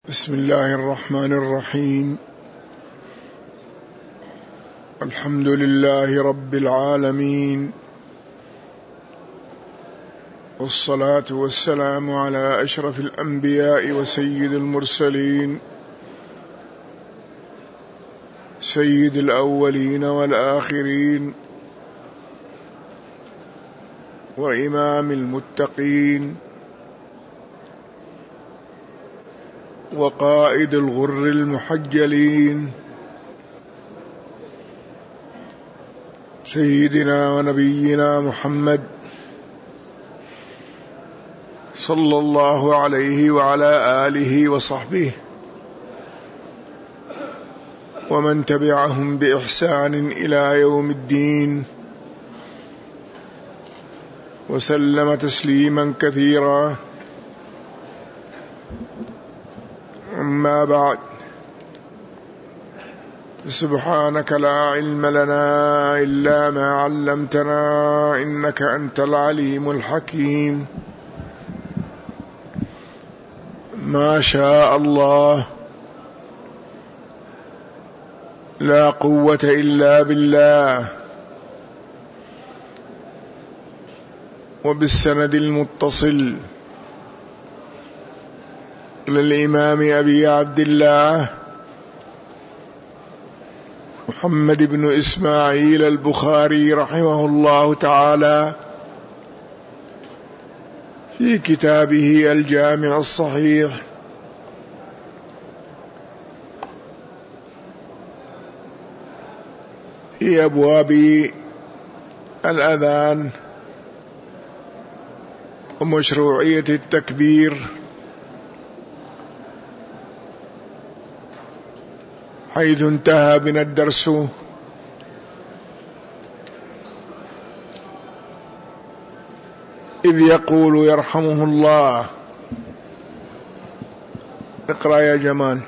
بسم الله الرحمن الرحيم. الحمد لله رب العالمين، والصلاة والسلام على أشرف الأنبياء وسيد المرسلين، سيد الأولين والآخرين، وإمام المتقين، وقائد الغر المحجلين، سيدنا ونبينا محمد صلى الله عليه وعلى آله وصحبه ومن تبعهم بإحسان إلى يوم الدين، وسلم تسليما كثيرا. أما بعد، سبحانك لا علم لنا إلا ما علمتنا إنك أنت العليم الحكيم. ما شاء الله، لا قوة إلا بالله. وبالسند المتصل للإمام أبي عبد الله محمد بن إسماعيل البخاري رحمه الله تعالى في كتابه الجامع الصحيح في أبواب الأذان ومشروعية التكبير، حيث انتهى بنا الدرس إذ يقول يرحمه الله. اقرأ يا جمال.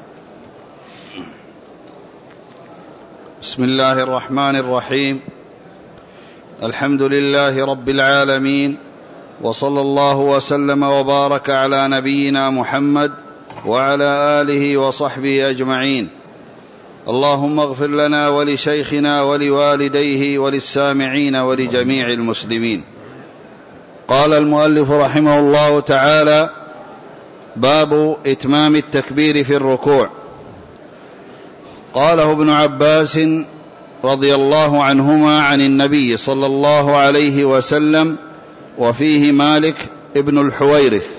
بسم الله الرحمن الرحيم. الحمد لله رب العالمين، وصلى الله وسلم وبارك على نبينا محمد وعلى آله وصحبه أجمعين. اللهم اغفر لنا ولشيخنا ولوالديه وللسامعين ولجميع المسلمين. قال المؤلف رحمه الله تعالى: باب إتمام التكبير في الركوع. قاله ابن عباس رضي الله عنهما عن النبي صلى الله عليه وسلم، وفيه مالك ابن الحويرث.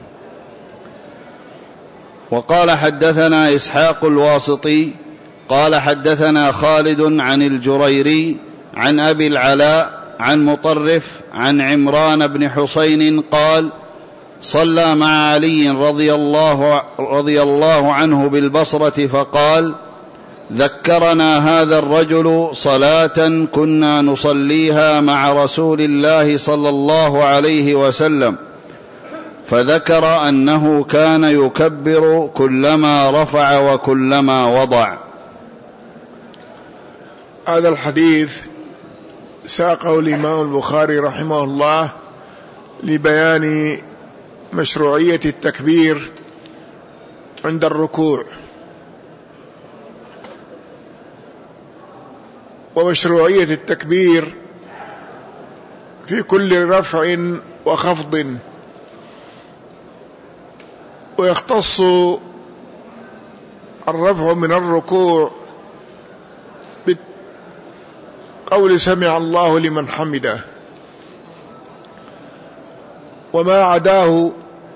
وقال حدثنا إسحاق الواسطي قال حدثنا خالد عن الجريري عن أبي العلاء عن مطرف عن عمران بن حسين قال: صلى مع علي رضي الله عنه بالبصرة فقال: ذكرنا هذا الرجل صلاة كنا نصليها مع رسول الله صلى الله عليه وسلم، فذكر أنه كان يكبر كلما رفع وكلما وضع. هذا الحديث ساقه الإمام البخاري رحمه الله لبيان مشروعية التكبير عند الركوع، ومشروعية التكبير في كل رفع وخفض، ويختص الرفع من الركوع بقول سمع الله لمن حمده، وما عداه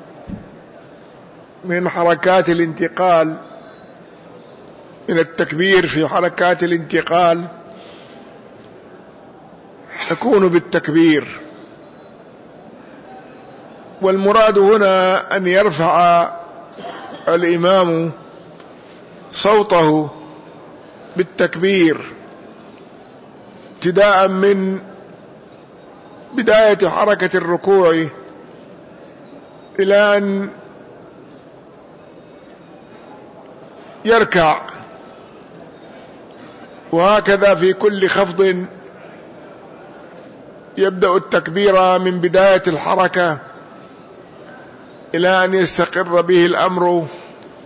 من حركات الانتقال من التكبير في حركات الانتقال تكون بالتكبير. والمراد هنا أن يرفع الإمام صوته بالتكبير ابتداء من بداية حركة الركوع إلى أن يركع، وهكذا في كل خفض يبدأ التكبير من بداية الحركة إلى أن يستقر به الأمر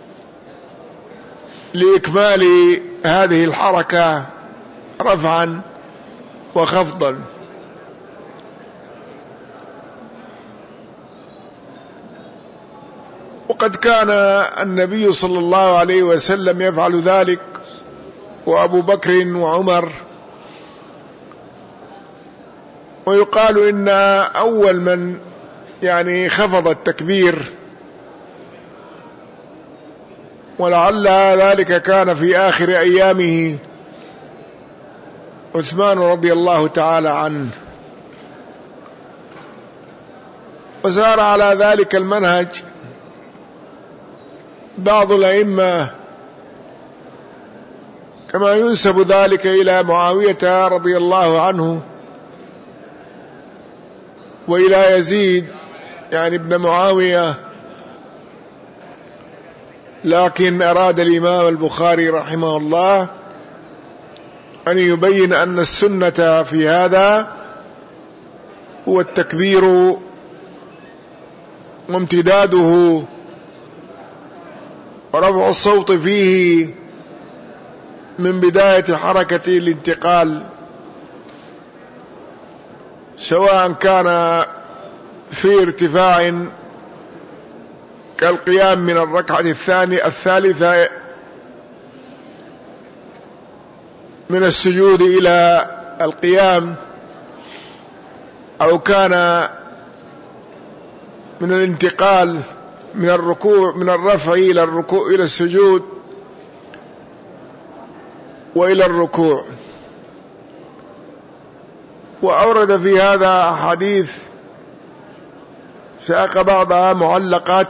لإكمال هذه الحركة رفعا وخفضا. وقد كان النبي صلى الله عليه وسلم يفعل ذلك، وأبو بكر وعمر. ويقال إن أول من خفض التكبير، ولعل ذلك كان في آخر أيامه، عثمان رضي الله تعالى عنه. وسار على ذلك المنهج بعض الأئمة، كما ينسب ذلك إلى معاوية رضي الله عنه وإلى يزيد ابن معاوية. لكن أراد الإمام البخاري رحمه الله أن يبين أن السنة في هذا هو التكبير وامتداده ورفع الصوت فيه من بداية حركة الانتقال، سواء كان في ارتفاع كالقيام من الركعة الثالثة من السجود إلى القيام، أو كان من الانتقال من الركوع، من الرفع إلى الركوع إلى السجود وإلى الركوع. وأورد في هذا أحاديث ساق بعضها معلقات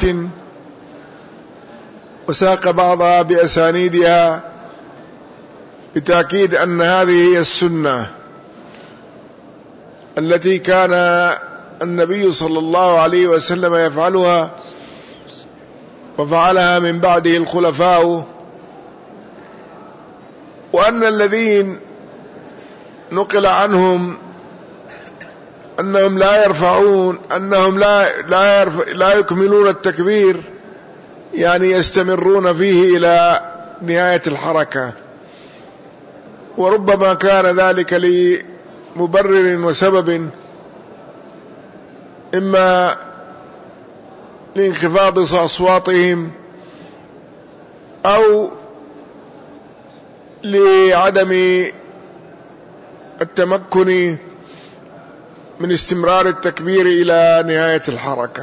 وساق بعضها بأسانيدها، بتأكيد أن هذه هي السنة التي كان النبي صلى الله عليه وسلم يفعلها، وفعلها من بعده الخلفاء. وأن الذين نقل عنهم أنهم لا يرفعون، أنهم لا يكملون التكبير، يستمرون فيه إلى نهاية الحركة. وربما كان ذلك لمبرر وسبب، إما لانخفاض أصواتهم أو لعدم التمكن من استمرار التكبير إلى نهاية الحركة.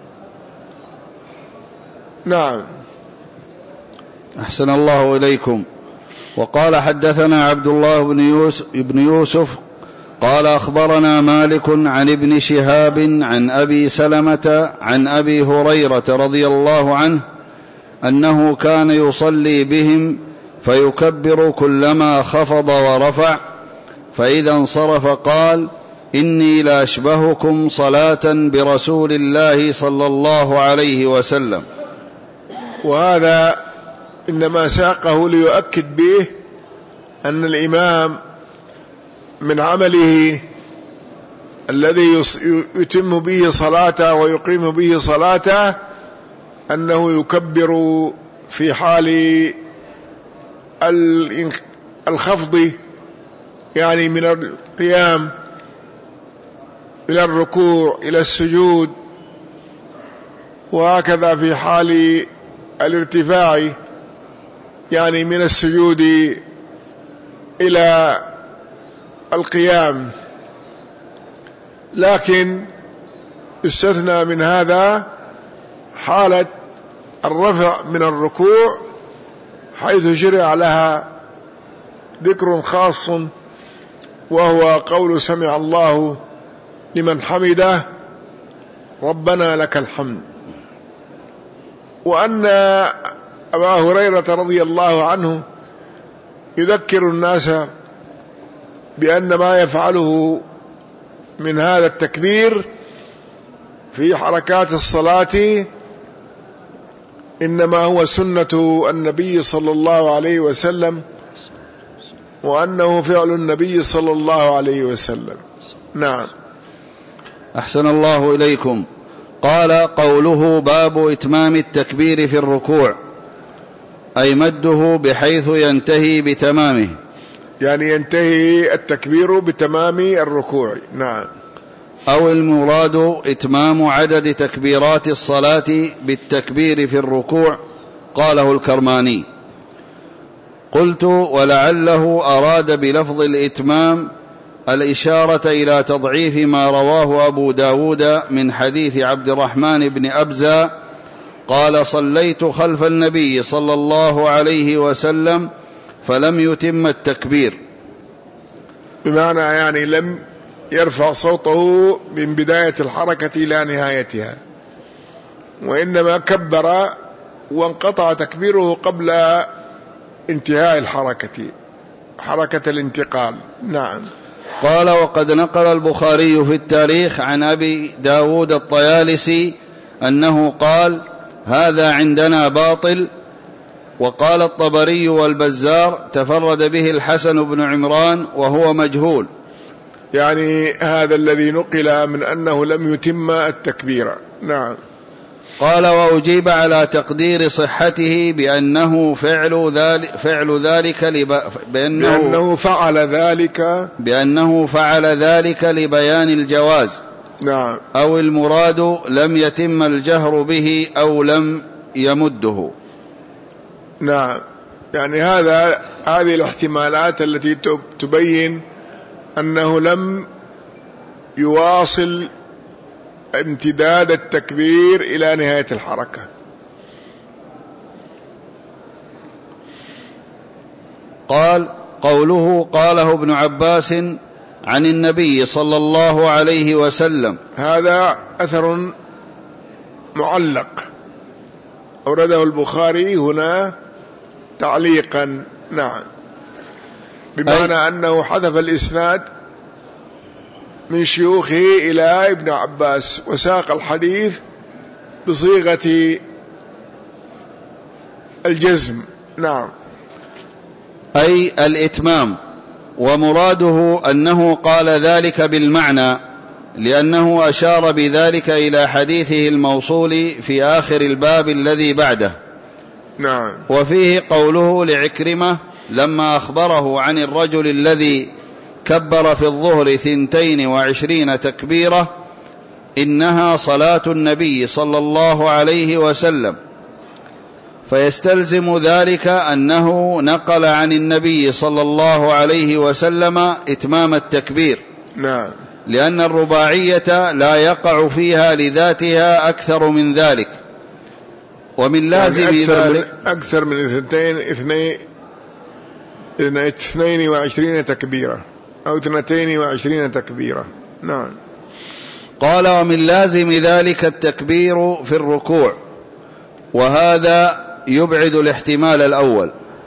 نعم. أحسن الله إليكم. وقال حدثنا عبد الله بن يوسف قال أخبرنا مالك عن ابن شهاب عن أبي سلمة عن أبي هريرة رضي الله عنه أنه كان يصلي بهم فيكبر كلما خفض ورفع، فإذا انصرف قال: إني لأشبهكم صلاة برسول الله صلى الله عليه وسلم. وهذا إنما ساقه ليؤكد به أن الإمام من عمله الذي يتم به صلاته ويقيم به صلاته أنه يكبر في حال الخفض، من القيام إلى الركوع إلى السجود، وهكذا في حال الارتفاع من السجود إلى القيام. لكن يستثنى من هذا حالة الرفع من الركوع، حيث شرع لها ذكر خاص، وهو قول سمع الله لمن حمده ربنا لك الحمد. وأن أبا هريرة رضي الله عنه يذكر الناس بأن ما يفعله من هذا التكبير في حركات الصلاة إنما هو سنة النبي صلى الله عليه وسلم، وأنه فعل النبي صلى الله عليه وسلم. نعم. أحسن الله إليكم. قال: قوله باب إتمام التكبير في الركوع. أي مده بحيث ينتهي بتمامه، يعني ينتهي التكبير بتمام الركوع. نعم. أو المراد إتمام عدد تكبيرات الصلاة بالتكبير في الركوع، قاله الكرماني. قلت: ولعله أراد بلفظ الإتمام الإشارة إلى تضعيف ما رواه أبو داود من حديث عبد الرحمن بن أبزة قال: صليت خلف النبي صلى الله عليه وسلم فلم يتم التكبير، بمعنى يعني لم يرفع صوته من بداية الحركة إلى نهايتها، وإنما كبر وانقطع تكبيره قبل انتهاء الحركة، حركة الانتقال. نعم. قال: وقد نقل البخاري في التاريخ عن أبي داود الطيالسي أنه قال: هذا عندنا باطل. وقال الطبري والبزار: تفرد به الحسن بن عمران وهو مجهول. يعني هذا الذي نقل من أنه لم يتم التكبير. نعم. قال: وأجيب على تقدير صحته بأنه فعل ذلك لبيان الجواز. نعم. أو المراد لم يتم الجهر به أو لم يمده. نعم. يعني هذه الاحتمالات التي تبين أنه لم يواصل امتداد التكبير إلى نهاية الحركة. قال: قوله قاله ابن عباس عن النبي صلى الله عليه وسلم، هذا أثر معلق أورده البخاري هنا تعليقا. نعم. بمعنى أنه حذف الإسناد من شيوخه إلى ابن عباس وساق الحديث بصيغة الجزم. نعم. أي الإتمام، ومراده أنه قال ذلك بالمعنى لأنه أشار بذلك إلى حديثه الموصول في آخر الباب الذي بعده. نعم. وفيه قوله لعكرمة لما أخبره عن الرجل الذي كبر في الظهر 22 تكبيرة: إنها صلاة النبي صلى الله عليه وسلم. فيستلزم ذلك أنه نقل عن النبي صلى الله عليه وسلم إتمام التكبير. نعم. لأن الرباعية لا يقع فيها لذاتها أكثر من ذلك. ومن لازم يعني ذلك أكثر من 22 تكبيرة أو 22 تكبيرة. نعم. قال: ومن لازم ذلك التكبير في الركوع، وهذا يبعد الاحتمال الأول.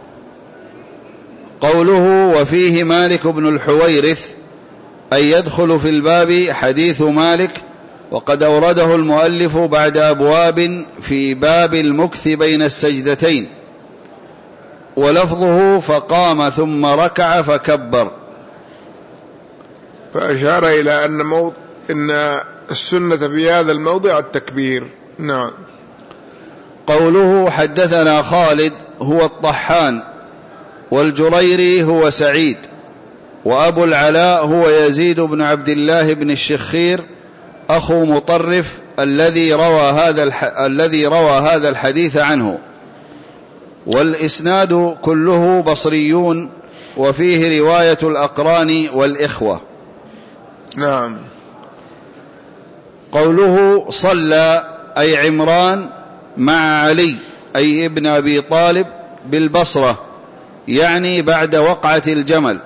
قوله: وفيه مالك بن الحويرث، أي يدخل في الباب حديث مالك، وقد أورده المؤلف بعد أبواب في باب المكث بين السجدتين، ولفظه: فقام ثم ركع فكبر. فأشار إلى أن السنة في هذا الموضع التكبير. نعم. قوله: حدثنا خالد هو الطحان، والجريري هو سعيد، وأبو العلاء هو يزيد بن عبد الله بن الشخير أخو مطرف الذي روى هذا الحديث عنه. والإسناد كله بصريون، وفيه رواية الأقران والإخوة. نعم. قوله: صلى أي عمران مع علي أي ابن أبي طالب بالبصرة، يعني بعد وقعة الجمل.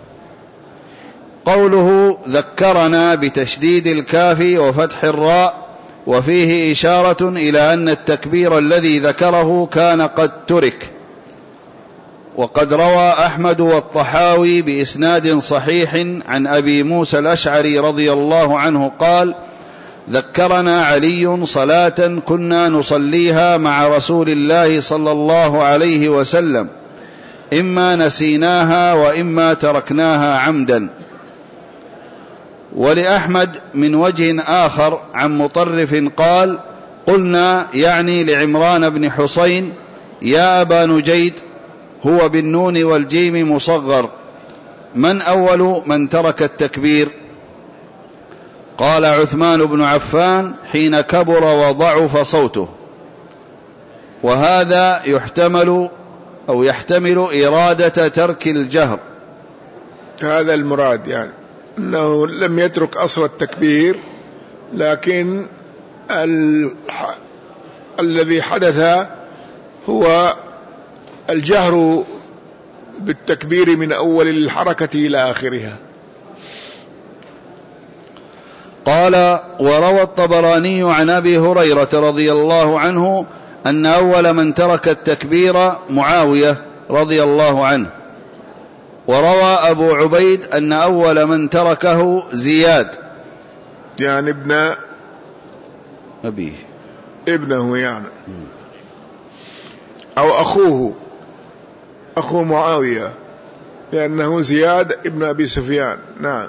قوله: ذكرنا بتشديد الكاف وفتح الراء، وفيه إشارة إلى أن التكبير الذي ذكره كان قد ترك. وقد روى أحمد والطحاوي بإسناد صحيح عن أبي موسى الأشعري رضي الله عنه قال: ذكرنا علي صلاة كنا نصليها مع رسول الله صلى الله عليه وسلم، إما نسيناها وإما تركناها عمدا. ولأحمد من وجه آخر عن مطرف قال: قلنا يعني لعمران بن حسين: يا أبا نجيد، هو بالنون والجيم مصغر، من أول من ترك التكبير؟ قال عثمان بن عفان حين كبر وضعف صوته. وهذا يحتمل إرادة ترك الجهر. هذا المراد، يعني أنه لم يترك أصل التكبير، لكن الذي حدث هو الجهر بالتكبير من أول الحركة إلى آخرها. قال: وروى الطبراني عن أبي هريرة رضي الله عنه أن أول من ترك التكبير معاوية رضي الله عنه. وروى أبو عبيد أن أول من تركه زياد، يعني ابن أبيه، ابنه يعني، أو أخوه، أخو معاوية، لأنه زياد ابن أبي سفيان. نعم.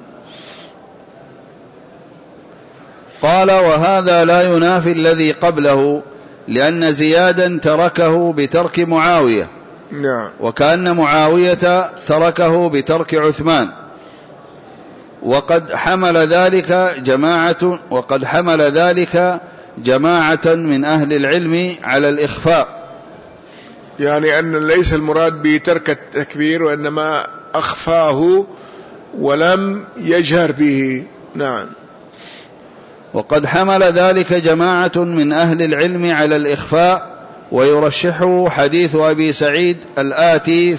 قال: وهذا لا ينافي الذي قبله، لأن زيادا تركه بترك معاوية. نعم. وكأن معاوية تركه بترك عثمان. وقد حمل ذلك جماعة من أهل العلم على الإخفاء، يعني أن ليس المراد بترك التكبير، وإنما أخفاه ولم يجهر به. نعم. وقد حمل ذلك جماعة من أهل العلم على الإخفاء، ويرشحه حديث أبي سعيد الآتي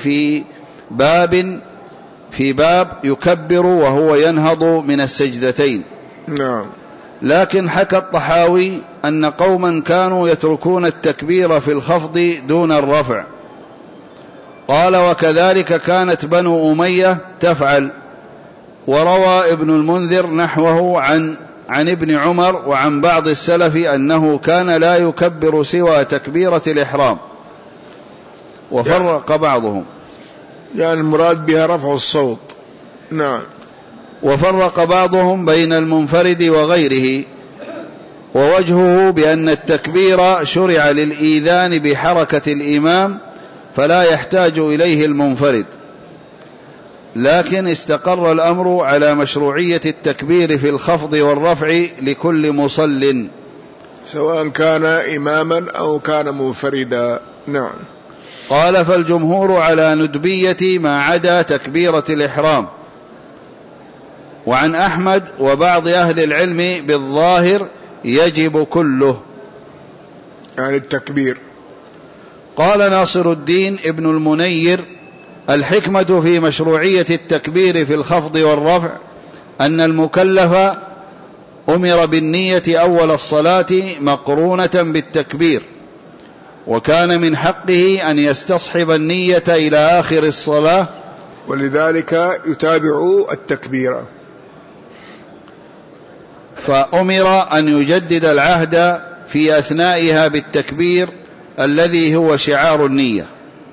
في باب يكبر وهو ينهض من السجدتين. نعم. لكن حكى الطحاوي أن قوما كانوا يتركون التكبير في الخفض دون الرفع. قال: وكذلك كانت بنو أمية تفعل. وروى ابن المنذر نحوه عن ابن عمر وعن بعض السلف أنه كان لا يكبر سوى تكبيرة الإحرام. وفرق بعضهم، يعني المراد بها رفع الصوت. نعم. وفرق بعضهم بين المنفرد وغيره، ووجهه بأن التكبير شرع للإيذان بحركة الإمام فلا يحتاج إليه المنفرد. لكن استقر الأمر على مشروعية التكبير في الخفض والرفع لكل مصل، سواء كان إماما أو كان منفردا. نعم. قال: فالجمهور على ندبية ما عدا تكبيرة الإحرام. وعن أحمد وبعض أهل العلم بالظاهر يجب كله، يعني التكبير. قال ناصر الدين ابن المنير: الحكمة في مشروعية التكبير في الخفض والرفع أن المكلف أمر بالنية أول الصلاة مقرونة بالتكبير، وكان من حقه أن يستصحب النية إلى آخر الصلاة، ولذلك يتابع التكبير. فأمر أن يجدد العهد في أثنائها بالتكبير الذي هو شعار النية.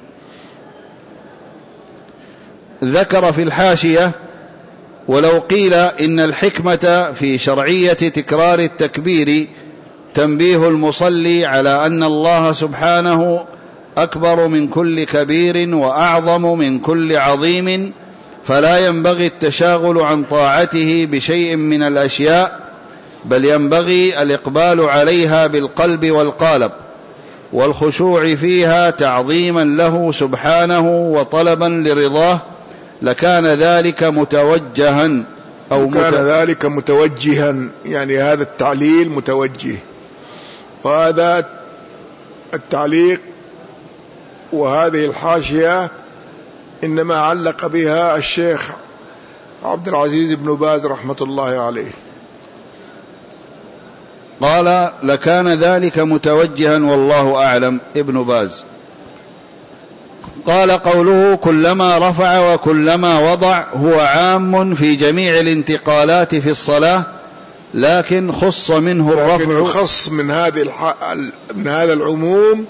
ذكر في الحاشية: ولو قيل إن الحكمة في شرعية تكرار التكبير تنبيه المصلي على أن الله سبحانه أكبر من كل كبير وأعظم من كل عظيم، فلا ينبغي التشاغل عن طاعته بشيء من الأشياء، بل ينبغي الإقبال عليها بالقلب والقالب، والخشوع فيها تعظيما له سبحانه وطلبا لرضاه، لكان ذلك متوجها كان ذلك متوجها، يعني هذا التعليل متوجه. وهذا التعليق وهذه الحاشية إنما علق بها الشيخ عبد العزيز بن باز رحمة الله عليه. قال: لكان ذلك متوجها والله أعلم. ابن باز. قال: قوله كلما رفع وكلما وضع هو عام في جميع الانتقالات في الصلاة، لكن خص منه الرفع، لكن يخص من هذا العموم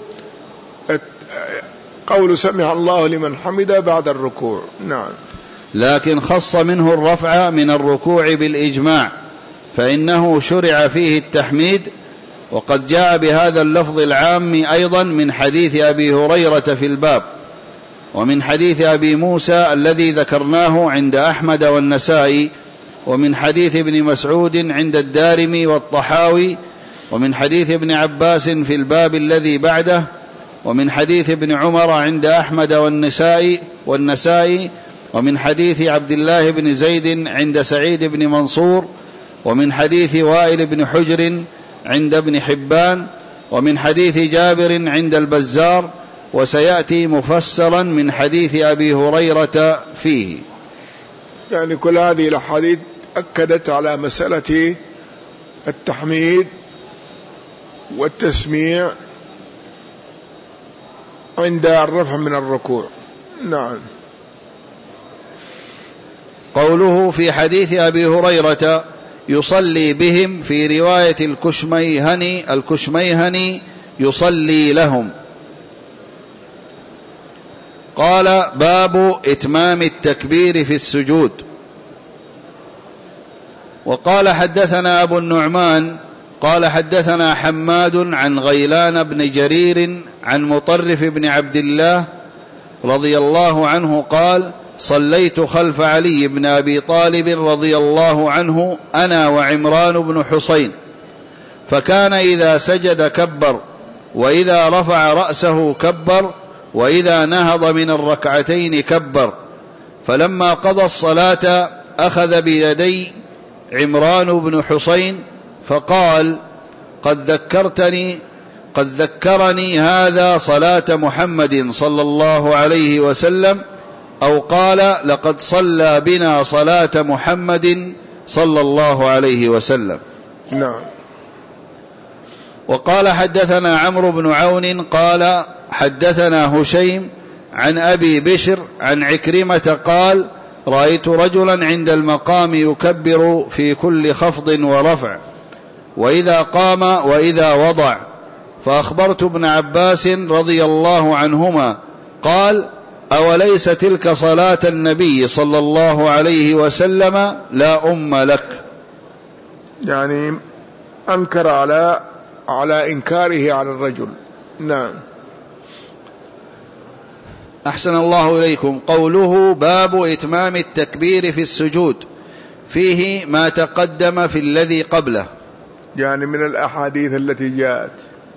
قول سمع الله لمن حمده بعد الركوع. نعم. لكن خص منه الرفع من الركوع بالإجماع، فإنه شرع فيه التحميد وقد جاء بهذا اللفظ العام أيضا من حديث أبي هريرة في الباب، ومن حديث أبي موسى الذي ذكرناه عند أحمد والنسائي، ومن حديث ابن مسعود عند الدارمي والطحاوي، ومن حديث ابن عباس في الباب الذي بعده، ومن حديث ابن عمر عند أحمد والنسائي، ومن حديث عبد الله بن زيد عند سعيد بن منصور، ومن حديث وائل بن حجر عند ابن حبان، ومن حديث جابر عند البزار، وسيأتي مفسرا من حديث أبي هريرة فيه. يعني كل هذه الأحاديث أكدت على مسألة التحميد والتسميع عند الرفع من الركوع. نعم. قوله في حديث أبي هريرة يصلي بهم، في رواية الكشميهني يصلي لهم. قال باب إتمام التكبير في السجود. وقال حدثنا أبو النعمان قال حدثنا حماد عن غيلان بن جرير عن مطرف بن عبد الله رضي الله عنه قال صليت خلف علي بن أبي طالب رضي الله عنه أنا وعمران بن حسين، فكان إذا سجد كبر، وإذا رفع رأسه كبر، وإذا نهض من الركعتين كبر. فلما قضى الصلاة أخذ بيدي عمران بن حسين فقال قد ذكرني هذا صلاة محمد صلى الله عليه وسلم، أو قال لقد صلى بنا صلاة محمد صلى الله عليه وسلم. نعم. وقال حدثنا عمرو بن عون قال حدثنا هشيم عن أبي بشر عن عكرمة قال رأيت رجلا عند المقام يكبر في كل خفض ورفع، وإذا قام وإذا وضع، فأخبرت ابن عباس رضي الله عنهما قال أوليس تلك صلاة النبي صلى الله عليه وسلم لا أم لك. يعني أنكر على إنكاره على الرجل. نعم. أحسن الله إليكم. قوله باب إتمام التكبير في السجود، فيه ما تقدم في الذي قبله، يعني من الأحاديث التي جاءت.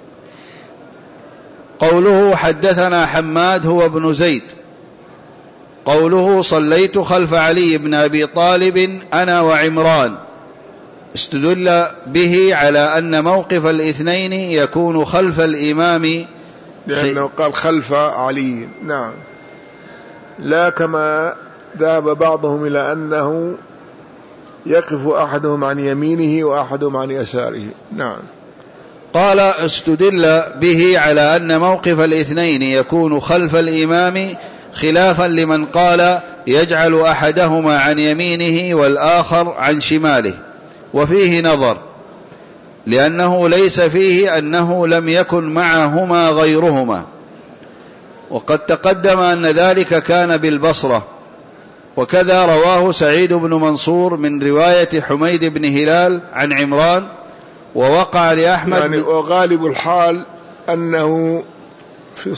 قوله حدثنا حماد هو ابن زيد. قوله صليت خلف علي بن أبي طالب أنا وعمران، استدل به على أن موقف الاثنين يكون خلف الإمام، لأنه قال خلف علي. نعم. لا كما ذهب بعضهم إلى أنه يقف أحدهم عن يمينه وأحدهم عن يساره. نعم. قال استدل به على أن موقف الاثنين يكون خلف الإمام، خلافا لمن قال يجعل أحدهما عن يمينه والآخر عن شماله، وفيه نظر، لأنه ليس فيه أنه لم يكن معهما غيرهما، وقد تقدم أن ذلك كان بالبصرة، وكذا رواه سعيد بن منصور من رواية حميد بن هلال عن عمران. ووقع لأحمد يعني وغالب الحال أنه في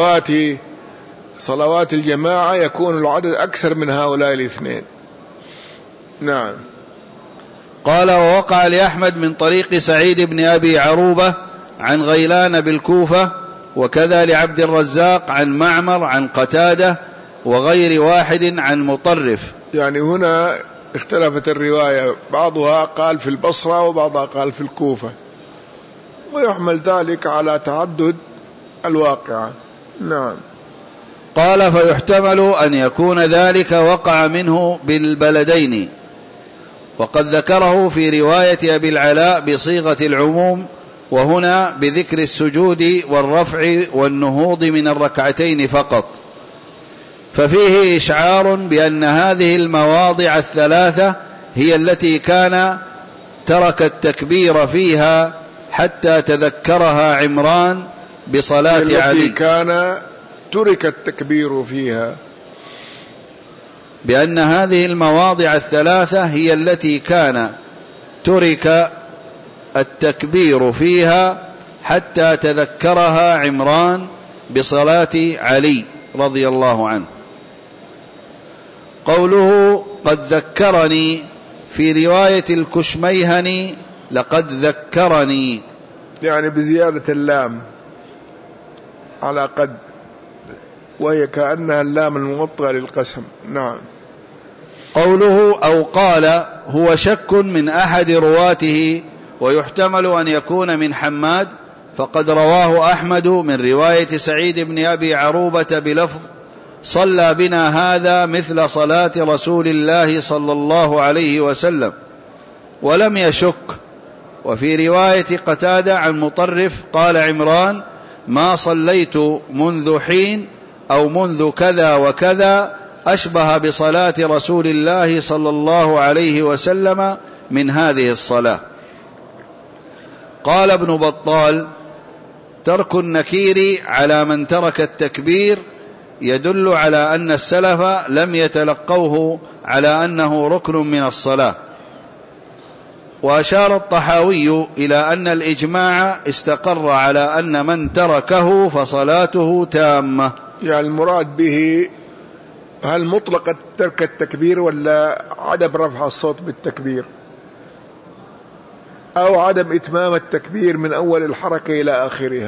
صلوات الجماعة يكون العدد أكثر من هؤلاء الاثنين. نعم. قال ووقع لأحمد من طريق سعيد بن أبي عروبة عن غيلان بالكوفة، وكذا لعبد الرزاق عن معمر عن قتادة وغير واحد عن مطرف. يعني هنا اختلفت الرواية، بعضها قال في البصرة وبعضها قال في الكوفة، ويحمل ذلك على تعدد الواقعة. نعم. قال فيحتمل أن يكون ذلك وقع منه بالبلدين، وقد ذكره في رواية أبي العلاء بصيغة العموم، وهنا بذكر السجود والرفع والنهوض من الركعتين فقط. ففيه إشعار بأن هذه المواضع الثلاثة هي التي كان ترك التكبير فيها حتى تذكرها عمران بصلاة التي علي، كان ترك التكبير فيها، بأن هذه المواضع الثلاثة هي التي كان ترك التكبير فيها حتى تذكرها عمران بصلاة علي رضي الله عنه. قوله قد ذكرني في رواية الكشميهني لقد ذكرني، يعني بزيادة اللام على قد، وهي كأنها اللام الموطئة للقسم. نعم. قوله أو قال هو شك من أحد رواته، ويحتمل أن يكون من حماد، فقد رواه أحمد من رواية سعيد بن أبي عروبة بلفظ صلى بنا هذا مثل صلاة رسول الله صلى الله عليه وسلم، ولم يشك. وفي رواية قتادة عن مطرف قال عمران ما صليت منذ حين أو منذ كذا وكذا أشبه بصلاة رسول الله صلى الله عليه وسلم من هذه الصلاة. قال ابن بطال ترك النكير على من ترك التكبير يدل على أن السلف لم يتلقوه على أنه ركن من الصلاة. وأشار الطحاوي إلى أن الإجماع استقر على أن من تركه فصلاته تامة. يعني المراد به هل مطلق ترك التكبير ولا عدم رفع الصوت بالتكبير، أو عدم إتمام التكبير من أول الحركة إلى آخرها،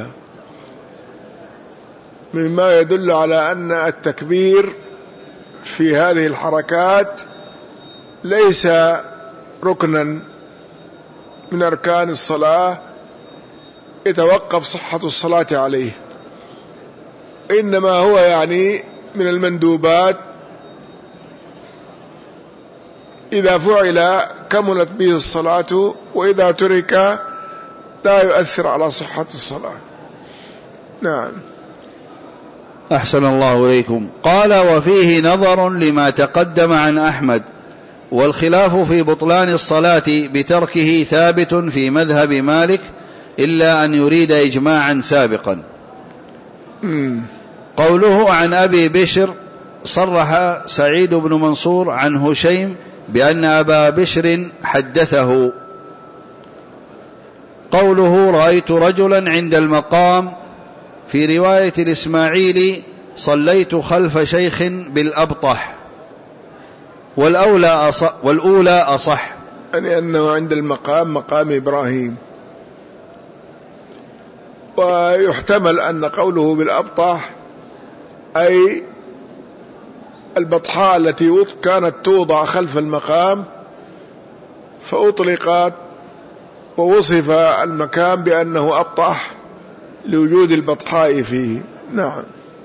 مما يدل على أن التكبير في هذه الحركات ليس ركنا من أركان الصلاة يتوقف صحة الصلاة عليه، إنما هو يعني من المندوبات إذا فعل كملت به الصلاة، وإذا ترك لا يؤثر على صحة الصلاة. نعم. أحسن الله إليكم. قال وفيه نظر لما تقدم عن أحمد، والخلاف في بطلان الصلاة بتركه ثابت في مذهب مالك إلا أن يريد إجماعا سابقا. قوله عن أبي بشر صرح سعيد بن منصور عن هشيم بأن أبا بشر حدثه. قوله رأيت رجلا عند المقام في رواية الإسماعيلي صليت خلف شيخ بالأبطح، والأولى أصح، يعني أنه عند المقام مقام إبراهيم. ويحتمل أن قوله بالأبطح أي البطحاء التي كانت توضع خلف المقام فأطلقت ووصف المكان بأنه أبطح لوجود البطحاء فيه. نعم.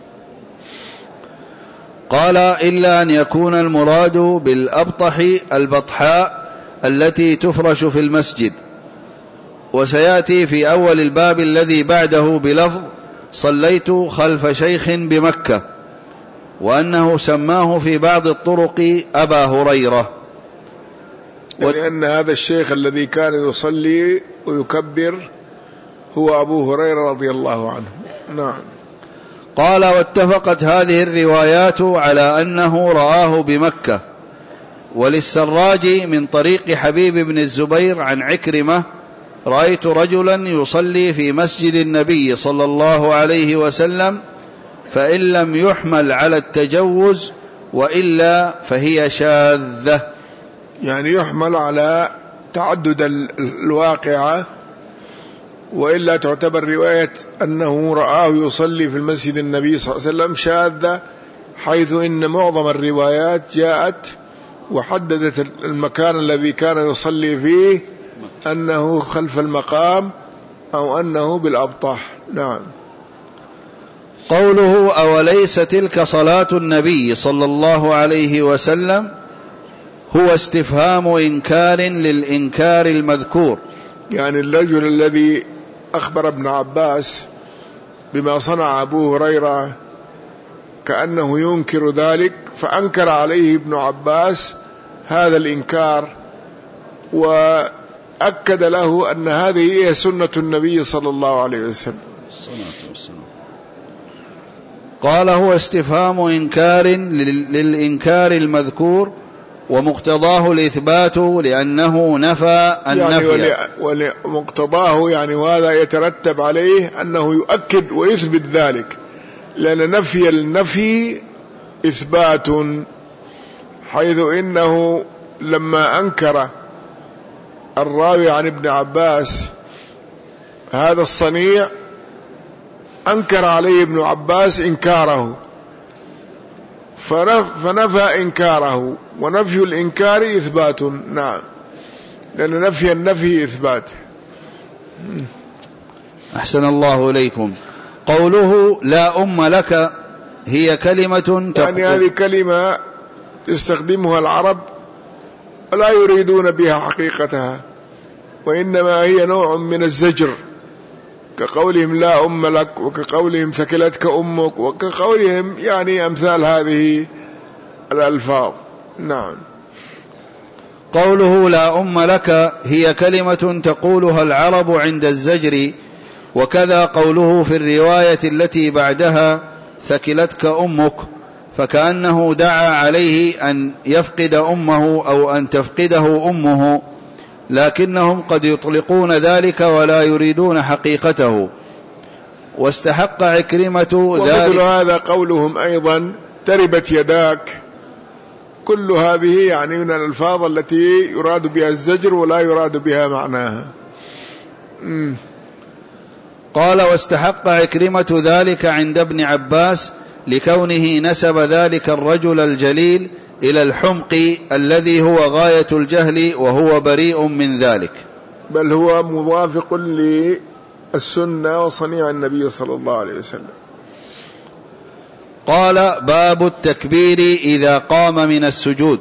قال إلا أن يكون المراد بالأبطح البطحاء التي تفرش في المسجد. وسيأتي في أول الباب الذي بعده بلفظ صليت خلف شيخ بمكة، وأنه سماه في بعض الطرق أبا هريرة، يعني أن هذا الشيخ الذي كان يصلي ويكبر هو أبو هريرة رضي الله عنه. نعم. قال واتفقت هذه الروايات على أنه رآه بمكة. وللسراج من طريق حبيب بن الزبير عن عكرمة رأيت رجلا يصلي في مسجد النبي صلى الله عليه وسلم، فإن لم يحمل على التجوز وإلا فهي شاذة، يعني يحمل على تعدد الواقعة، وإلا تعتبر رواية أنه رآه يصلي في المسجد النبي صلى الله عليه وسلم شاذة، حيث إن معظم الروايات جاءت وحددت المكان الذي كان يصلي فيه أنه خلف المقام أو أنه بالأبطح. نعم. قوله أوليس تلك صلاة النبي صلى الله عليه وسلم هو استفهام إنكار للإنكار المذكور، يعني الرجل الذي أخبر ابن عباس بما صنع أبو هريرة كأنه ينكر ذلك، فأنكر عليه ابن عباس هذا الإنكار وأكد له أن هذه هي سنة النبي صلى الله عليه وسلم. قال هو استفهام إنكار للإنكار المذكور، ومقتضاه الإثبات لأنه نفى النفي. يعني ومقتضاه يعني وهذا يترتب عليه أنه يؤكد ويثبت ذلك، لأن نفي النفي إثبات، حيث إنه لما أنكر الراوي عن ابن عباس هذا الصنيع أنكر عليه ابن عباس إنكاره فنفى إنكاره، ونفي الإنكار إثبات. نعم، لأن نفي النفي إثبات. أحسن الله إليكم. قوله لا أم لك هي كلمة يعني هذه كلمة تستخدمها العرب ولا يريدون بها حقيقتها، وإنما هي نوع من الزجر، كقولهم لا أم لك، وكقولهم ثكلتك أمك، وكقولهم يعني أمثال هذه الألفاظ. نعم. قوله لا أم لك هي كلمة تقولها العرب عند الزجر، وكذا قوله في الرواية التي بعدها ثكلتك أمك، فكأنه دعا عليه أن يفقد أمه أو أن تفقده أمه، لكنهم قد يطلقون ذلك ولا يريدون حقيقته. واستحق عكرمة ذلك. ومثل هذا قولهم أيضا تربت يداك، كل هذه يعني من الألفاظ التي يراد بها الزجر ولا يراد بها معناها. قال واستحق عكرمة ذلك عند ابن عباس لكونه نسب ذلك الرجل الجليل إلى الحمق الذي هو غاية الجهل، وهو بريء من ذلك، بل هو موافق للسنة وصنيع النبي صلى الله عليه وسلم. قال باب التكبير إذا قام من السجود.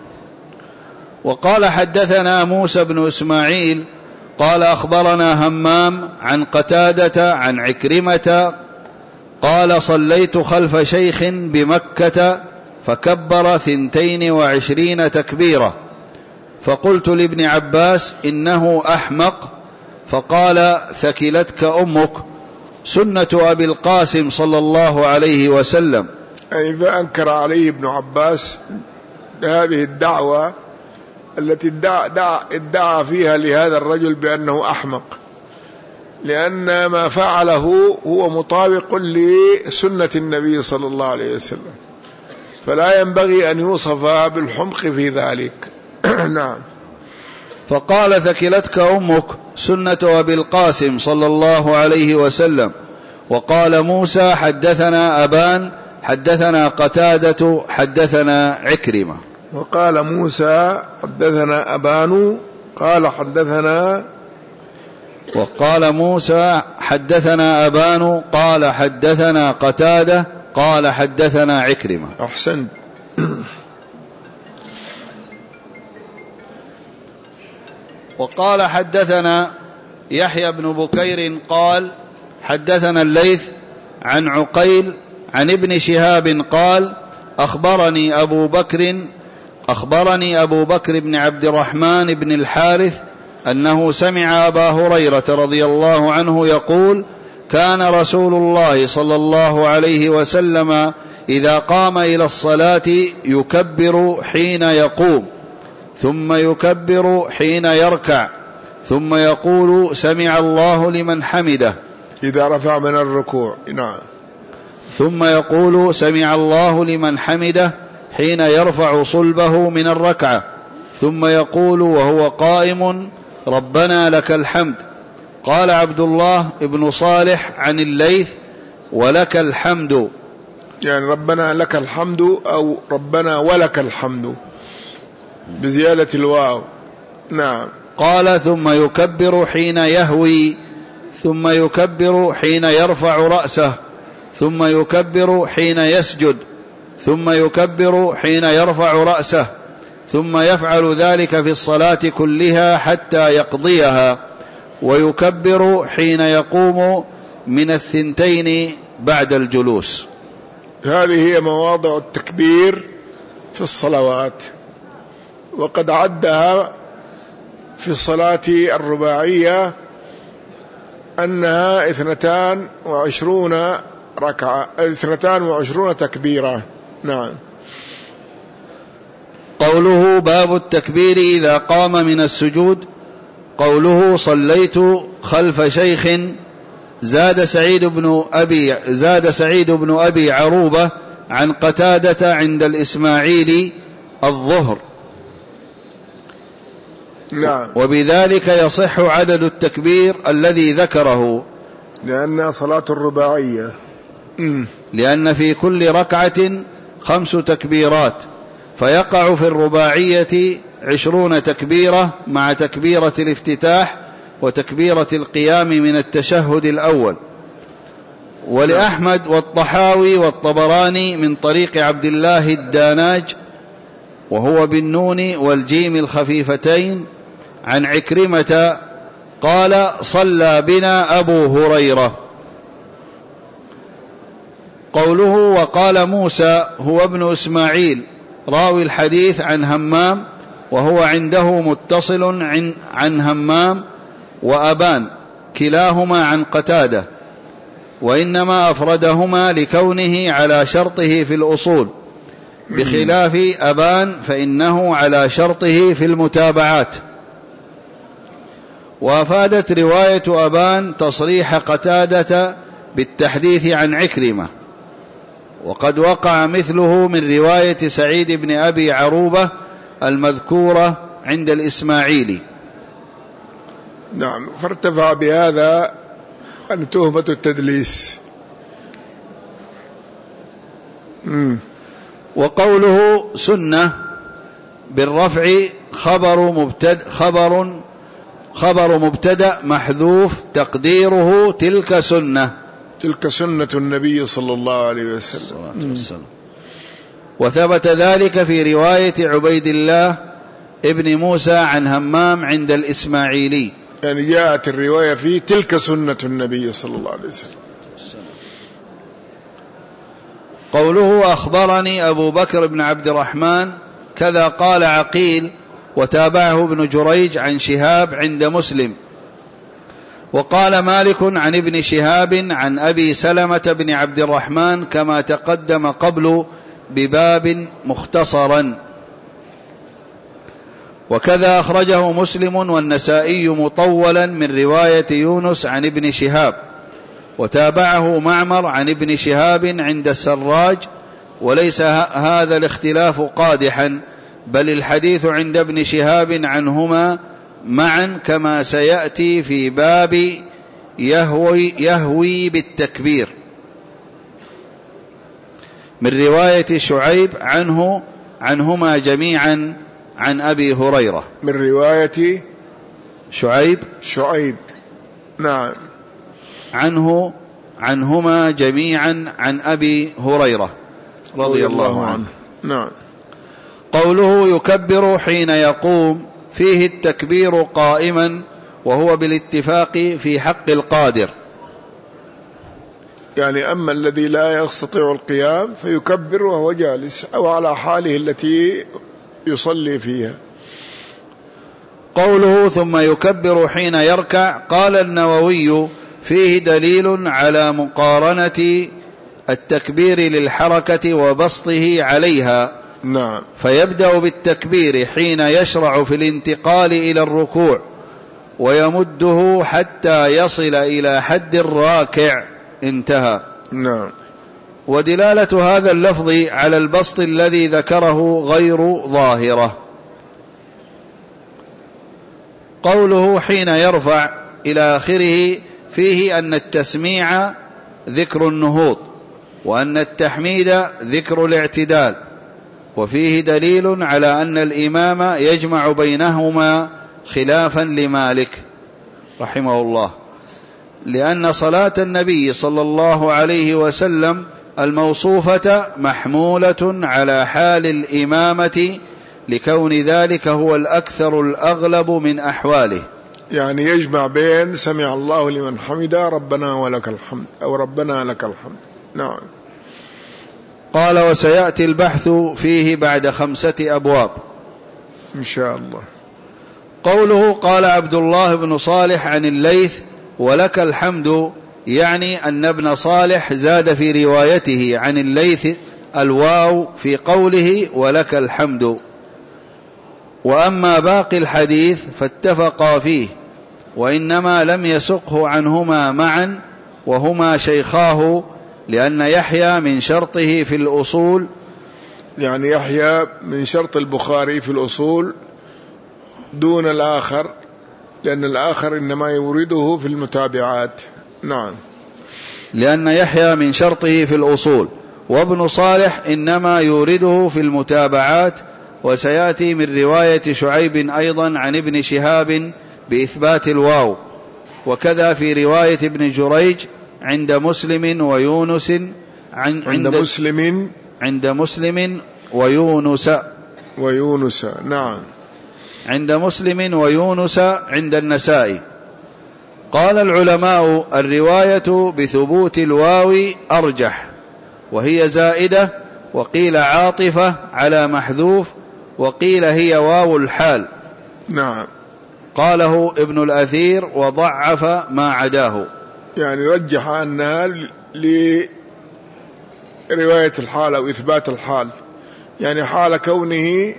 وقال حدثنا موسى بن إسماعيل قال أخبرنا همام عن قتادة عن عكرمة قال صليت خلف شيخ بمكة فكبر 22 تكبيرة، فقلت لابن عباس إنه أحمق، فقال ثكلتك أمك، سنة أبي القاسم صلى الله عليه وسلم. أي فأنكر عليه ابن عباس هذه الدعوة التي ادعى فيها لهذا الرجل بأنه أحمق، لأن ما فعله هو مطابق لسنة النبي صلى الله عليه وسلم، فلا ينبغي أن يوصف بالحمق في ذلك. نعم. فقال ثكلتك أمك، سنة أبي القاسم صلى الله عليه وسلم. وقال موسى حدثنا أبان حدثنا قتادة حدثنا عكرمة. وقال موسى حدثنا أبان قال حدثنا، وقال موسى حدثنا أبان قال حدثنا قتادة قال حدثنا عكرمة. أحسنت. وقال حدثنا يحيى بن بكير قال حدثنا الليث عن عقيل عن ابن شهاب قال أخبرني أبو بكر بن عبد الرحمن بن الحارث أنه سمع أبا هريرة رضي الله عنه يقول كان رسول الله صلى الله عليه وسلم إذا قام إلى الصلاة يكبر حين يقوم، ثم يكبر حين يركع، ثم يقول سمع الله لمن حمده إذا رفع من الركوع. نعم. ثم يقول سمع الله لمن حمده حين يرفع صلبه من الركعة، ثم يقول وهو قائم ربنا لك الحمد. قال عبد الله بن صالح عن الليث ولك الحمد، يعني ربنا لك الحمد أو ربنا ولك الحمد بزيادة الواو. نعم. قال ثم يكبر حين يهوي، ثم يكبر حين يرفع رأسه، ثم يكبر حين يسجد، ثم يكبر حين يرفع رأسه، ثم يفعل ذلك في الصلاة كلها حتى يقضيها، ويكبر حين يقوم من 2 بعد الجلوس. هذه هي مواضع التكبير في الصلوات، وقد عدها في الصلاة الرباعية أنها 22 ركعة 22 تكبيرة. نعم. قوله باب التكبير إذا قام من السجود. قوله صليت خلف شيخ زاد سعيد بن أبي عروبة عن قتادة عند الإسماعيلي الظهر. نعم. وبذلك يصح عدد التكبير الذي ذكره، لأنها صلاة الرباعية، لأن في كل ركعة 5 تكبيرات، فيقع في الرباعية 20 تكبيرة مع تكبيرة الافتتاح وتكبيرة القيام من التشهد الأول. ولأحمد والطحاوي والطبراني من طريق عبد الله الداناج وهو بالنون والجيم الخفيفتين عن عكرمة قال صلى بنا أبو هريرة. قوله وقال موسى هو ابن إسماعيل راوي الحديث عن همام، وهو عنده متصل عن همام وأبان كلاهما عن قتادة، وإنما أفردهما لكونه على شرطه في الأصول، بخلاف أبان فإنه على شرطه في المتابعات. وأفادت رواية أبان تصريح قتادة بالتحديث عن عكرمة، وقد وقع مثله من رواية سعيد بن أبي عروبة المذكورة عند الإسماعيلي. نعم. فارتفع بهذا عن تهمة التدليس. وقوله سنة بالرفع خبر مبتدأ محذوف تقديره تلك سنة النبي صلى الله عليه وسلم. وثبت ذلك في رواية عبيد الله ابن موسى عن همام عند الإسماعيلي، يعني جاءت الرواية فيه تلك سنة النبي صلى الله عليه وسلم. قوله أخبرني أبو بكر بن عبد الرحمن كذا قال عقيل، وتابعه ابن جريج عن شهاب عند مسلم. وقال مالك عن ابن شهاب عن أبي سلمة بن عبد الرحمن كما تقدم قبل بباب مختصرا. وكذا أخرجه مسلم والنسائي مطولا من رواية يونس عن ابن شهاب، وتابعه معمر عن ابن شهاب عند السراج. وليس هذا الاختلاف قادحا، بل الحديث عند ابن شهاب عنهما معا كما سيأتي في باب يهوي بالتكبير من رواية شعيب عنهما جميعا عن أبي هريرة. من رواية شعيب نعم عنهما جميعا عن أبي هريرة رضي الله عنه. نعم. قوله يكبر حين يقوم فيه التكبير قائما، وهو بالاتفاق في حق القادر، يعني أما الذي لا يستطيع القيام فيكبر وهو جالس أو على حاله التي يصلي فيها. قوله ثم يكبر حين يركع، قال النووي فيه دليل على مقارنة التكبير للحركة وبسطه عليها. نعم. فيبدأ بالتكبير حين يشرع في الانتقال إلى الركوع، ويمده حتى يصل إلى حد الراكع، انتهى. نعم. ودلالة هذا اللفظ على البسط الذي ذكره غير ظاهرة. قوله حين يرفع إلى آخره فيه أن التسميع ذكر النهوض، وأن التحميد ذكر الاعتدال، وفيه دليل على أن الإمام يجمع بينهما خلافا لمالك رحمه الله، لأن صلاة النبي صلى الله عليه وسلم الموصوفة محمولة على حال الإمامة، لكون ذلك هو الأكثر الأغلب من أحواله، يعني يجمع بين سمع الله لمن حمده ربنا ولك الحمد أو ربنا لك الحمد. نعم. قال وسيأتي البحث فيه بعد 5 أبواب إن شاء الله. قوله قال عبد الله بن صالح عن الليث ولك الحمد، يعني أن ابن صالح زاد في روايته عن الليث الواو في قوله ولك الحمد. وأما باقي الحديث فاتفقا فيه، وإنما لم يسقه عنهما معا وهما شيخاه، لأن يحيى من شرطه في الأصول، يعني يحيى من شرط البخاري في الأصول دون الآخر، لأن الآخر إنما يورده في المتابعات. نعم. لأن يحيى من شرطه في الأصول، وابن صالح إنما يورده في المتابعات، وسيأتي من رواية شعيب أيضا عن ابن شهاب بإثبات الواو، وكذا في رواية ابن جريج عند مسلم ويونس عند مسلم ويونس نعم، عند مسلم ويونس عند النسائي. قال العلماء: الرواية بثبوت الواو أرجح، وهي زائدة، وقيل عاطفة على محذوف، وقيل هي واو الحال. نعم. قاله ابن الأثير وضعف ما عداه، يعني رجح أنها لرواية الحال أو إثبات الحال، يعني حال كونه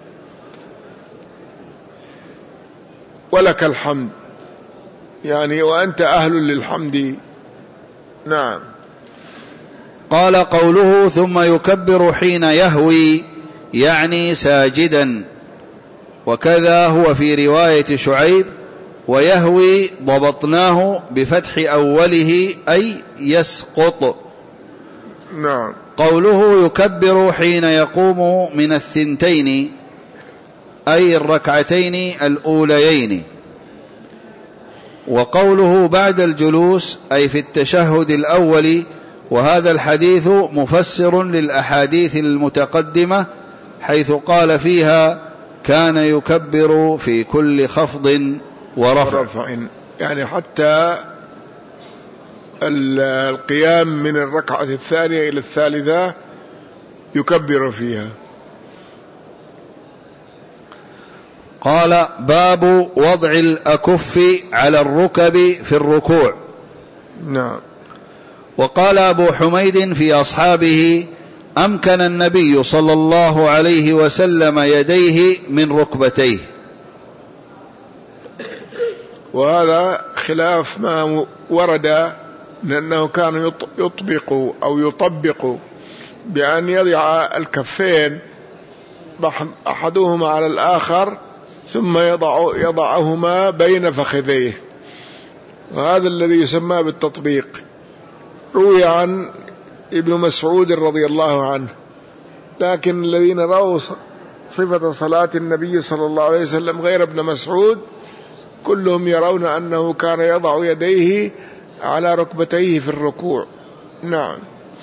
ولك الحمد، يعني وأنت أهل للحمد. نعم. قال: قوله ثم يكبر حين يهوي، يعني ساجدا، وكذا هو في رواية شعيب. ويهوي ضبطناه بفتح أوله أي يسقط. نعم. قوله يكبر حين يقوم من الثنتين، أي الركعتين الأوليين. وقوله بعد الجلوس أي في التشهد الأول، وهذا الحديث مفسر للأحاديث المتقدمة، حيث قال فيها: كان يكبر في كل خفض ورفع. يعني حتى القيام من الركعة الثانية إلى الثالثة يكبر فيها. قال: باب وضع الأكف على الركب في الركوع. نعم. وقال أبو حميد في أصحابه: أمكن النبي صلى الله عليه وسلم يديه من ركبتيه. وهذا خلاف ما ورد، لأنه كان يطبق أو يطبق بأن يضع الكفين أحدهما على الآخر ثم يضعهما بين فخذيه، وهذا الذي يسمى بالتطبيق. روي عن ابن مسعود رضي الله عنه، لكن الذين رأوا صفة صلاة النبي صلى الله عليه وسلم غير ابن مسعود كلهم يرون أنه كان يضع يديه على ركبتيه في الركوع. نعم.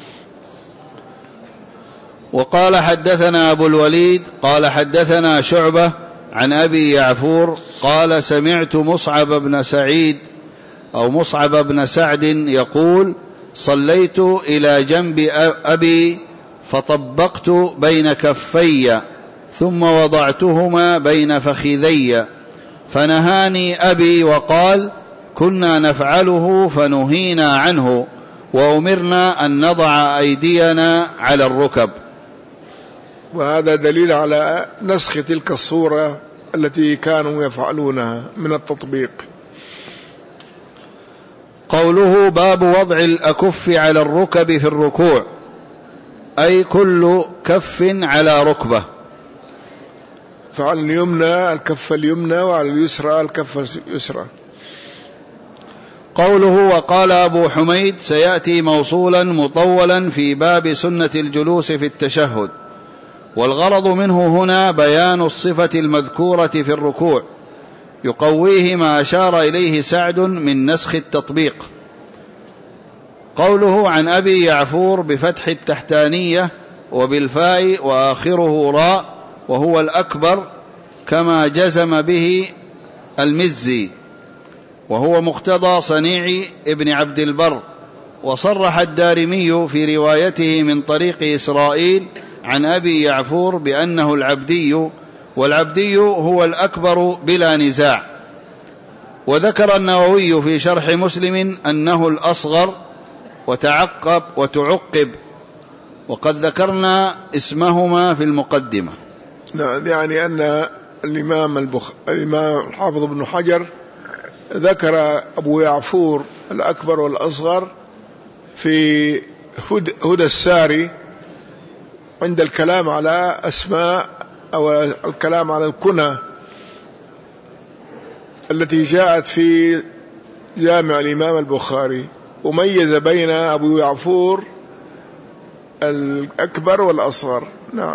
وقال: حدثنا أبو الوليد قال حدثنا شعبة عن أبي يعفور قال: سمعت مصعب بن سعد يقول: صليت إلى جنب أبي فطبقت بين كفي ثم وضعتهما بين فخذي، فنهاني أبي وقال: كنا نفعله فنهينا عنه، وأمرنا أن نضع أيدينا على الركب. وهذا دليل على نسخ تلك الصورة التي كانوا يفعلونها من التطبيق. قوله: باب وضع الأكف على الركب في الركوع، أي كل كف على ركبة، فعلى اليمنى الكف اليمنى وعلى اليسرى الكف اليسرى. قوله: وقال أبو حميد سيأتي موصولا مطولا في باب سنة الجلوس في التشهد، والغرض منه هنا بيان الصفة المذكورة في الركوع، يقويه ما أشار إليه سعد من نسخ التطبيق. قوله: عن أبي يعفور بفتح التحتانية وبالفاء وآخره راء، وهو الأكبر كما جزم به المزي، وهو مقتضى صنيع ابن عبد البر. وصرح الدارمي في روايته من طريق إسرائيل عن أبي يعفور بأنه العبدي، والعبدي هو الأكبر بلا نزاع. وذكر النووي في شرح مسلم أنه الأصغر وتعقب، وقد ذكرنا اسمهما في المقدمة. يعني أن الإمام الحافظ ابن حجر ذكر أبو يعفور الأكبر والأصغر في هدى الساري عند الكلام على أسماء أو الكلام على الكنى التي جاءت في جامع الإمام البخاري، وميز بين أبو يعفور الأكبر والأصغر. نعم.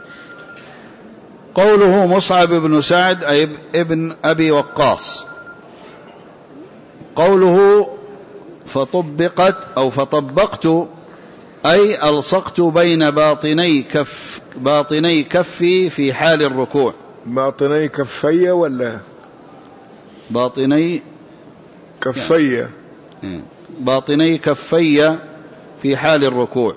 قوله مصعب بن سعد أي ابن أبي وقاص. قوله فطبقت أو فطبقت أي ألصقت بين باطني كفي في حال الركوع. باطني كفي ولا باطني كفي؟ باطني كفي في حال الركوع.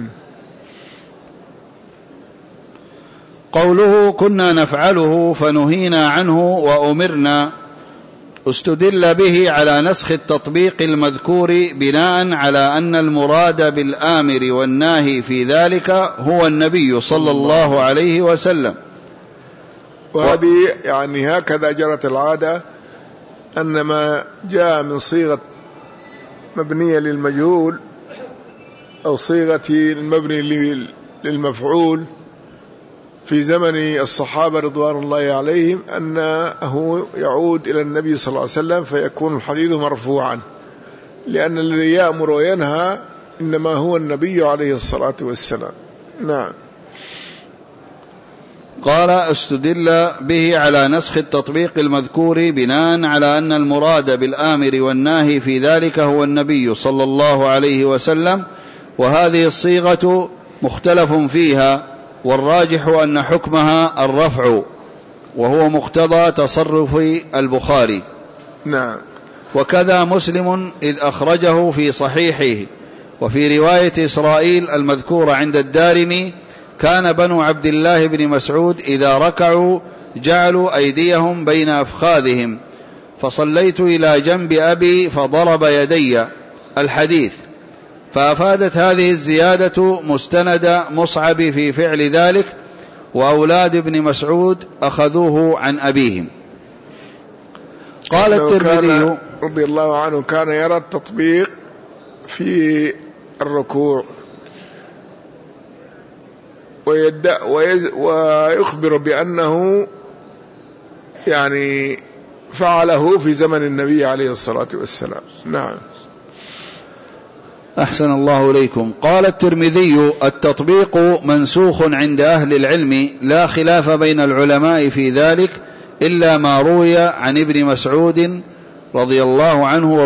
قوله كنا نفعله فنهينا عنه وأمرنا، استدل به على نسخ التطبيق المذكور بناء على أن المراد بالآمر والناهي في ذلك هو النبي صلى الله عليه وسلم. وهذه يعني هكذا جرت العادة، أن ما جاء من صيغة مبنية للمجهول أو صيغة المبني للمفعول في زمن الصحابة رضوان الله عليهم أنه يعود إلى النبي صلى الله عليه وسلم فيكون الحديث مرفوعا، لأن الذي يأمر وينهى إنما هو النبي عليه الصلاة والسلام. نعم. قال استدل به على نسخ التطبيق المذكور بناء على أن المراد بالآمر والناهي في ذلك هو النبي صلى الله عليه وسلم، وهذه الصيغة مختلف فيها، والراجح أن حكمها الرفع، وهو مقتضى تصرف البخاري. نعم. وكذا مسلم إذ أخرجه في صحيحه. وفي رواية إسرائيل المذكورة عند الدارمي كان بنو عبد الله بن مسعود إذا ركعوا جعلوا أيديهم بين أفخاذهم، فصليت إلى جنب أبي فضرب يدي الحديث. فأفادت هذه الزيادة مستند مصعب في فعل ذلك، وأولاد ابن مسعود أخذوه عن أبيهم. قال الترمذي رضي الله عنه كان يرى التطبيق في الركوع ويخبر بأنه يعني فعله في زمن النبي عليه الصلاة والسلام. نعم. أحسن الله إليكم. قال الترمذي التطبيق منسوخ عند أهل العلم، لا خلاف بين العلماء في ذلك إلا ما روي عن ابن مسعود رضي الله عنه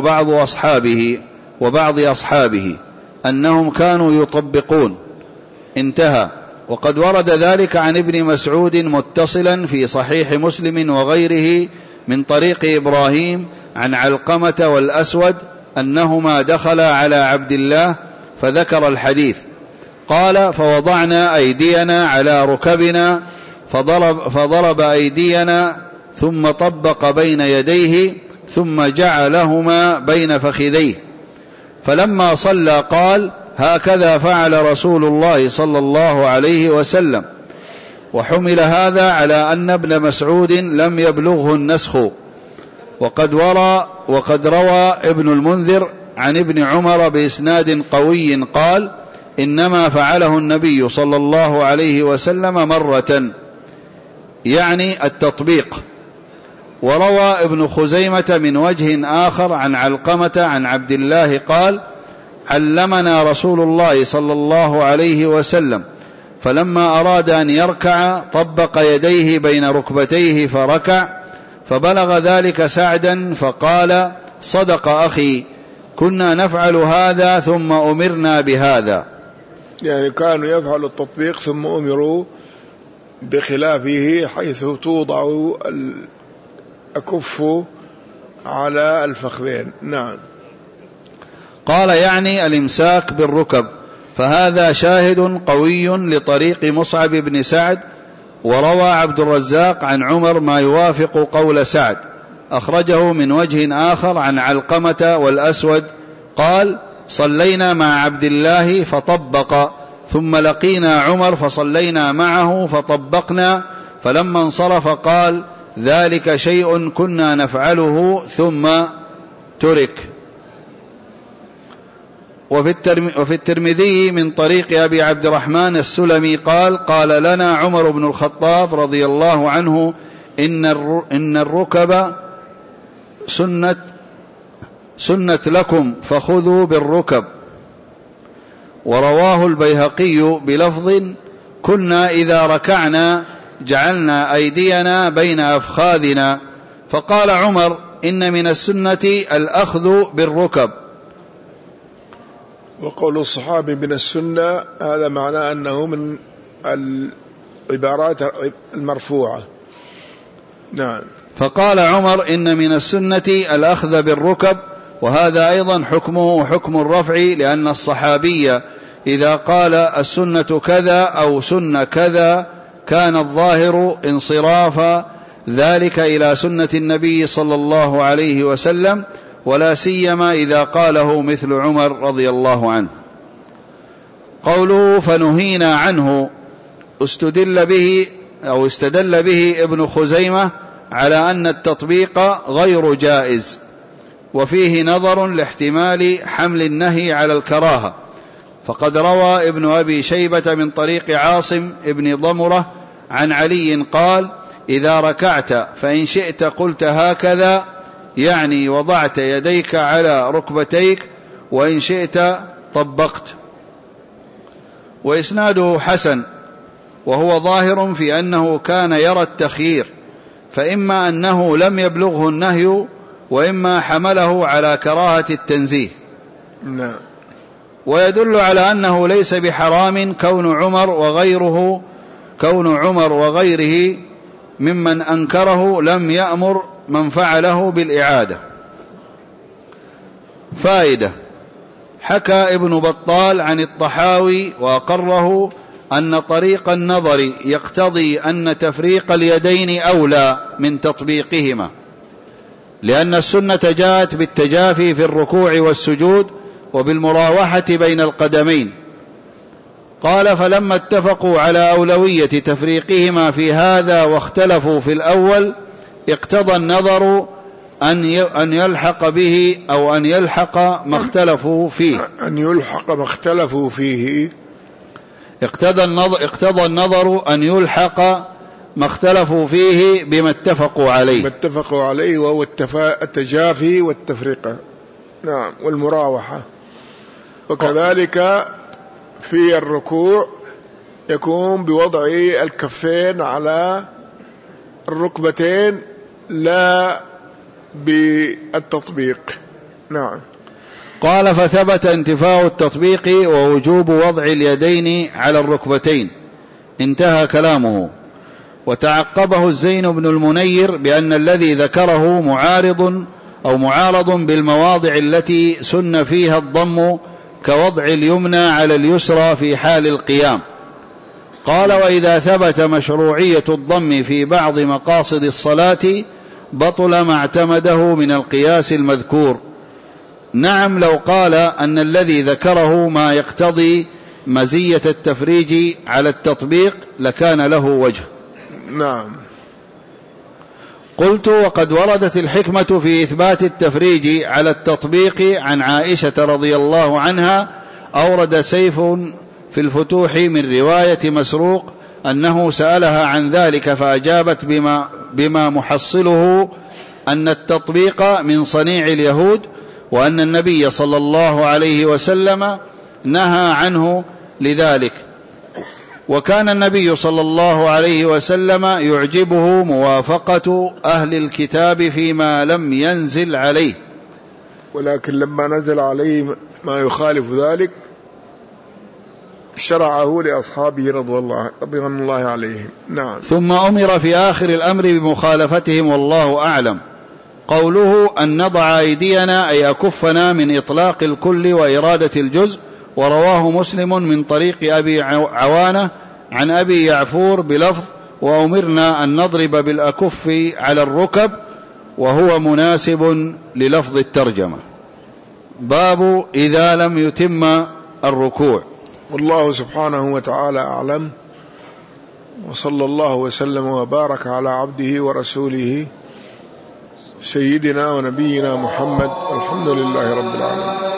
وبعض أصحابه أنهم كانوا يطبقون، انتهى. وقد ورد ذلك عن ابن مسعود متصلا في صحيح مسلم وغيره من طريق إبراهيم عن علقمة والأسود أنهما دخلا على عبد الله فذكر الحديث. قال فوضعنا أيدينا على ركبنا فضرب أيدينا ثم طبق بين يديه ثم جعلهما بين فخذيه، فلما صلى قال هكذا فعل رسول الله صلى الله عليه وسلم. وحمل هذا على أن ابن مسعود لم يبلغه النسخ. وقد روى ابن المنذر عن ابن عمر بإسناد قوي قال إنما فعله النبي صلى الله عليه وسلم مرة، يعني التطبيق. وروى ابن خزيمة من وجه آخر عن علقمة عن عبد الله قال علمنا رسول الله صلى الله عليه وسلم، فلما أراد أن يركع طبق يديه بين ركبتيه فركع، فبلغ ذلك سعدا فقال صدق أخي، كنا نفعل هذا ثم أمرنا بهذا. يعني كانوا يفعلوا التطبيق ثم أمروا بخلافه، حيث توضع الأكف على الفخذين. نعم. قال يعني الإمساك بالركب، فهذا شاهد قوي لطريق مصعب بن سعد. وروى عبد الرزاق عن عمر ما يوافق قول سعد، أخرجه من وجه آخر عن علقمة والأسود قال صلينا مع عبد الله فطبق، ثم لقينا عمر فصلينا معه فطبقنا، فلما انصرف قال: ذلك شيء كنا نفعله ثم ترك. وفي الترمذي من طريق أبي عبد الرحمن السلمي قال لنا عمر بن الخطاب رضي الله عنه: إن الركب سنة لكم فخذوا بالركب. ورواه البيهقي بلفظ: كنا إذا ركعنا جعلنا أيدينا بين أفخاذنا. فقال عمر: إن من السنة الأخذ بالركب. وقول الصحابي من السنة هذا معناه أنه من العبارات المرفوعة. نعم. فقال عمر: إن من السنة الأخذ بالركب، وهذا أيضا حكمه حكم الرفع، لأن الصحابي إذا قال السنة كذا أو سنة كذا كان الظاهر انصراف ذلك إلى سنة النبي صلى الله عليه وسلم، ولا سيما إذا قاله مثل عمر رضي الله عنه. قوله فنهينا عنه استدل به ابن خزيمة على أن التطبيق غير جائز، وفيه نظر لاحتمال حمل النهي على الكراهة. فقد روى ابن أبي شيبة من طريق عاصم ابن ضمرة عن علي قال: إذا ركعت فإن شئت قلت هكذا، يعني وضعت يديك على ركبتيك، وإن شئت طبقت. وإسناده حسن، وهو ظاهر في أنه كان يرى التخيير، فإما أنه لم يبلغه النهي، وإما حمله على كراهة التنزيه. نعم. ويدل على أنه ليس بحرام كون عمر وغيره ممن أنكره لم يأمر من فعله بالإعادة. فائدة: حكى ابن بطال عن الطحاوي وأقره أن طريق النظر يقتضي أن تفريق اليدين أولى من تطبيقهما، لأن السنة جاءت بالتجافي في الركوع والسجود وبالمراوحة بين القدمين. قال: فلما اتفقوا على أولوية تفريقهما في هذا واختلفوا في الأول، اقتضى النظر أن يلحق به أو أن يلحق ما اختلفوا فيه. اقتضى النظر أن يلحق ما اختلفوا فيه بما اتفقوا عليه، وهو التجافي والتفرقة. نعم. والمراوحة. وكذلك في الركوع يكون بوضع الكفين على الركبتين لا بالتطبيق. نعم. قال: فثبت انتفاء التطبيق ووجوب وضع اليدين على الركبتين. انتهى كلامه. وتعقبه الزين بن المنير بأن الذي ذكره معارض بالمواضع التي سن فيها الضم، كوضع اليمنى على اليسرى في حال القيام. قال: وإذا ثبت مشروعية الضم في بعض مقاصد الصلاة بطل ما اعتمده من القياس المذكور. نعم، لو قال أن الذي ذكره ما يقتضي مزية التفريج على التطبيق لكان له وجه. نعم. قلت: وقد وردت الحكمة في إثبات التفريج على التطبيق عن عائشة رضي الله عنها. أورد سيف في الفتوح من رواية مسروق أنه سألها عن ذلك فأجابت بما محصله أن التطبيق من صنيع اليهود، وأن النبي صلى الله عليه وسلم نهى عنه لذلك. وكان النبي صلى الله عليه وسلم يعجبه موافقة أهل الكتاب فيما لم ينزل عليه، ولكن لما نزل عليه ما يخالف ذلك شرعه لأصحابه رضوان الله عليهم. نعم. ثم أمر في آخر الأمر بمخالفتهم، والله أعلم. قوله أن نضع أيدينا أي أكفنا من إطلاق الكل وإرادة الجزء. ورواه مسلم من طريق أبي عوانة عن أبي يعفور بلفظ: وأمرنا أن نضرب بالأكف على الركب، وهو مناسب للفظ الترجمة. باب إذا لم يتم الركوع. والله سبحانه وتعالى أعلم، وصلى الله وسلم وبارك على عبده ورسوله سيدنا ونبينا محمد. الحمد لله رب العالمين.